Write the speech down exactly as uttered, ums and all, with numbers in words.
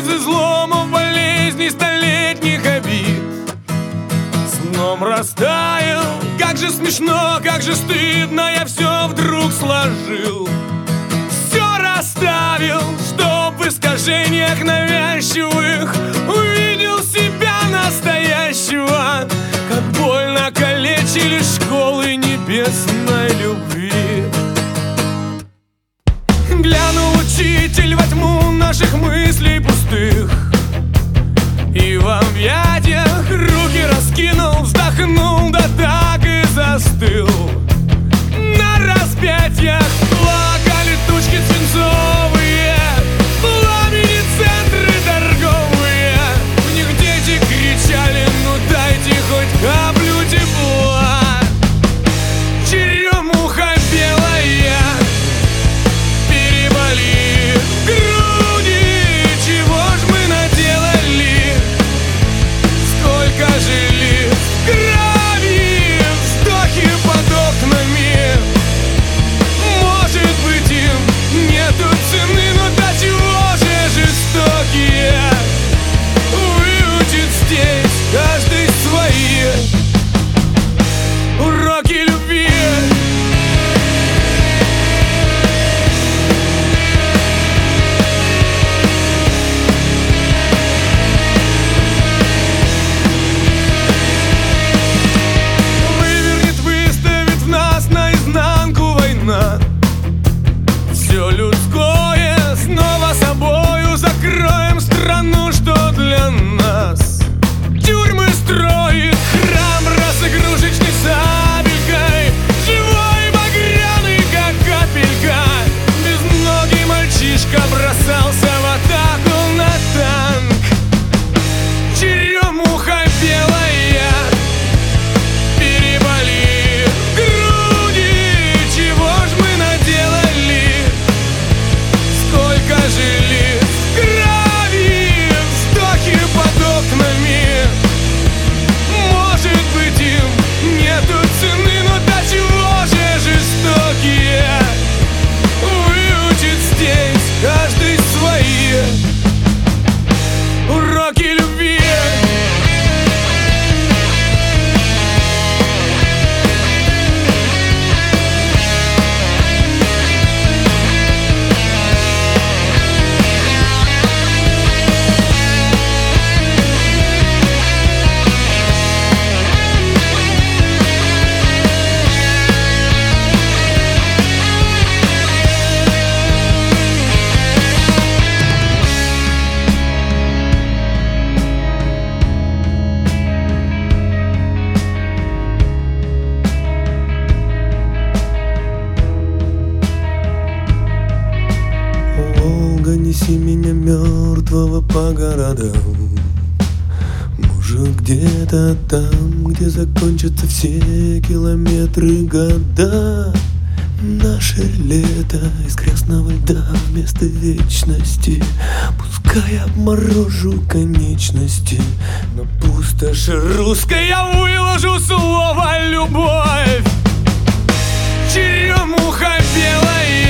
изломов, болезней, столетних обид. С дном растаял, как же смешно, как же стыдно, я все вдруг сложил. Все расставил, чтоб в искажениях навязчивых увидел себя настоящего. Как больно калечили школы небесной любви. Глянул учитель во тьму наших мыслей пустых, и в объятиях руки раскинул, вздохнул, да так и застыл. На распятиях плакали тучки свинцовые, пламени центры торговые. В них дети кричали: ну дайте хоть каплю тепла. Черемуха белая, переболи груди, чего ж мы наделали? Сколько жили в крови, вздохи под окнами. Может быть, им нету цены, но до чего же жестокие? Выучит здесь каждый свои уроки любви. Вывернет, выставит в нас наизнанку война. Все людское снова собою закроем страну, что для нас. Тюрьмы строит храм раз игрушечной сабелькой, живой багряный, как капелька. Безногий мальчишка бросался в атаку на танк. Черемуха белая, переболи груди, чего ж мы наделали? Сколько жили в крови, вздохи под окнами. Может быть, им нету цены, но до чего же жестокие? Выучит здесь каждый свои уроки любви. Волга, неси меня мертвого по городам. Может, где-то там, где закончатся все километры, года. Наше лето из красного льда вместо вечности. Пускай обморожу конечности, Но пустошь русской я выложу слово любовь. Черемуха белая,